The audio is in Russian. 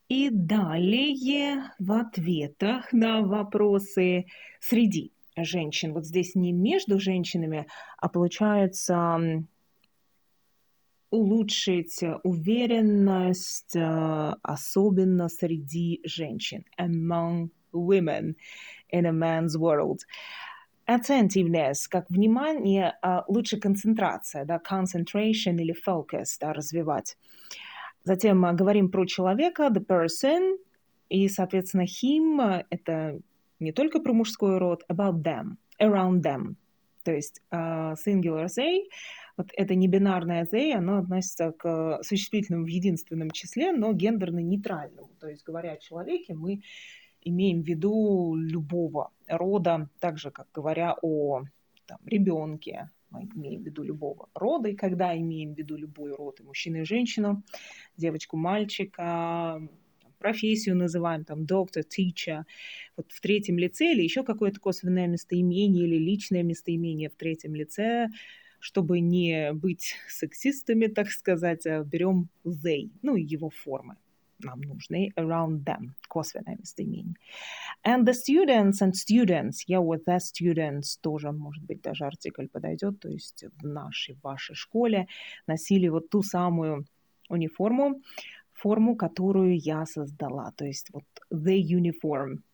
И далее в ответах на вопросы среди женщин. Вот здесь не между женщинами, а получается улучшить уверенность, особенно среди женщин. Among women in a man's world. Attentiveness, как внимание, лучше концентрация, да, concentration или focus, да, развивать. Затем говорим про человека, the person, и, соответственно, him это не только про мужской род, about them, around them. То есть singular they, вот это не бинарное they, оно относится к существительному в единственном числе, но гендерно-нейтральному. То есть, говоря о человеке, мы имеем в виду любого рода, так же, как говоря о ребенке, мы имеем в виду любого рода, и когда имеем в виду любой род, и мужчину, и женщину, девочку, мальчика, профессию называем, там, доктор, teacher, вот в третьем лице или еще какое-то косвенное местоимение или личное местоимение в третьем лице, чтобы не быть сексистами, так сказать, берем they, ну и его формы нам нужны, around them, косвенное местоимение. And the students and students, yeah, with the students тоже, может быть, даже артикль подойдет, то есть в нашей, в вашей школе носили вот ту самую униформу, форму, которую я создала, то есть вот the uniform,